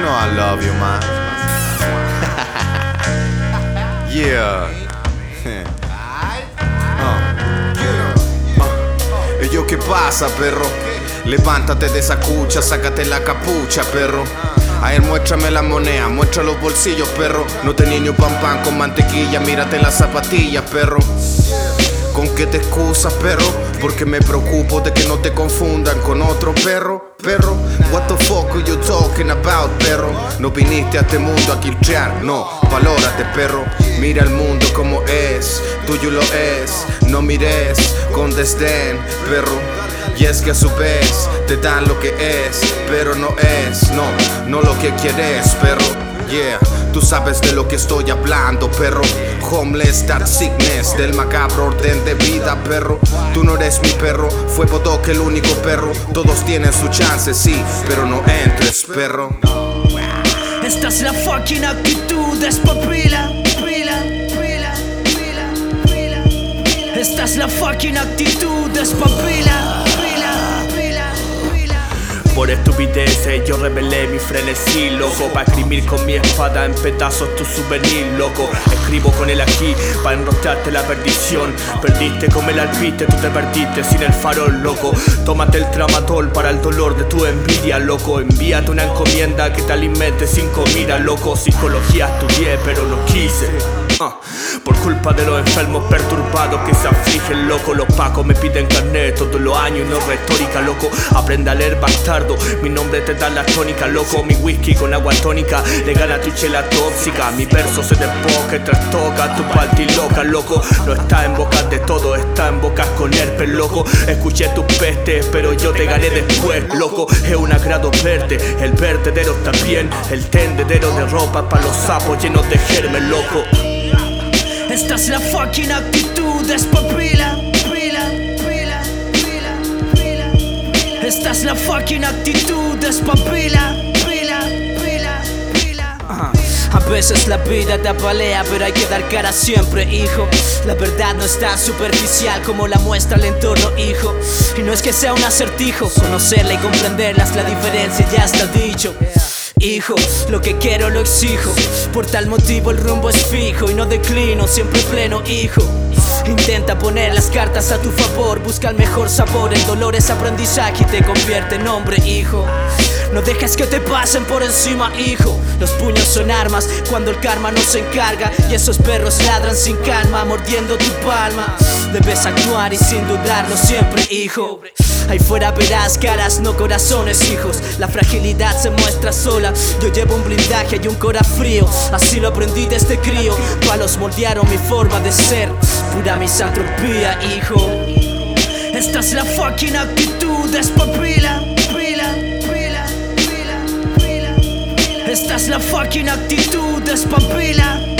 know I love you, man. Yeah. ¿Y yo qué pasa, perro? Levántate de esa cucha, sácate la capucha, perro. A ver, muéstrame la moneda, muestra los bolsillos, perro. No tenía ni un pan con mantequilla, mírate las zapatillas, perro. ¿Con qué te excusas, perro? Porque me preocupo de que no te confundan con otro perro. Perro, what the fuck are you talking about, perro? No viniste a este mundo a quiltrear, no, valórate, perro. Mira el mundo como es, tuyo lo es. No mires con desdén, perro. Y es que a su vez te dan lo que es, pero no es, no lo que quieres, perro. Yeah, tú sabes de lo que estoy hablando, perro. Homeless, dark sickness, del macabro orden de vida, perro. Tú no eres mi perro, fue Bodoque el único perro. Todos tienen su chance, sí, pero no entres, perro. Esta es la fucking actitud, despapila, pila, pila, pila, pila, pila. Esta es la fucking actitud, despapila. Por estupideces yo revelé mi frenesí, loco. Pa' escribir con mi espada en pedazos tu souvenir, loco. Escribo con el aquí pa' enrostrarte la perdición. Perdiste como el alpiste, tú te perdiste sin el farol, loco. Tómate el tramadol para el dolor de tu envidia, loco. Envíate una encomienda que te alimente sin comida, loco. Psicología estudié pero no quise. Por culpa de los enfermos perturbados que se afligen, loco. Los pacos me piden carnet todos los años y no retórica, loco. Aprende a leer, bastardo, mi nombre te da la tónica, loco. Mi whisky con agua tónica le gana a tu chela tóxica. Mi verso se desboca y trastoca tu party loca, loco. No está en bocas de todo, está en bocas con herpes, loco. Escuché tus pestes, pero yo te gané después, loco. Es un agrado verte, el vertedero está bien. El tendedero de ropa pa' los sapos llenos de germen, loco. Esta es la fucking actitud, despapila, pila, pila, pila, pila. Esta es la fucking actitud, despapila, pila, pila, pila. A veces la vida te apalea, pero hay que dar cara siempre, hijo. La verdad no es tan superficial como la muestra el entorno, hijo. Y no es que sea un acertijo, conocerla y comprenderla es la diferencia, ya está dicho. Hijo, lo que quiero lo exijo. Por tal motivo el rumbo es fijo y no declino, siempre pleno, hijo. Intenta poner las cartas a tu favor, busca el mejor sabor. El dolor es aprendizaje y te convierte en hombre, hijo. No dejes que te pasen por encima, hijo. Los puños son armas cuando el karma no se encarga. Y esos perros ladran sin calma, mordiendo tu palma. Debes actuar y sin dudarlo siempre, hijo. Ahí fuera verás caras, no corazones, hijos. La fragilidad se muestra sola. Yo llevo un blindaje y un cora frío. Así lo aprendí desde crío. Palos moldearon mi forma de ser. Pura misantropía, hijo. Esta es la fucking actitud, despapila, pila, pila, pila, pila. Esta es la fucking actitud, despapila.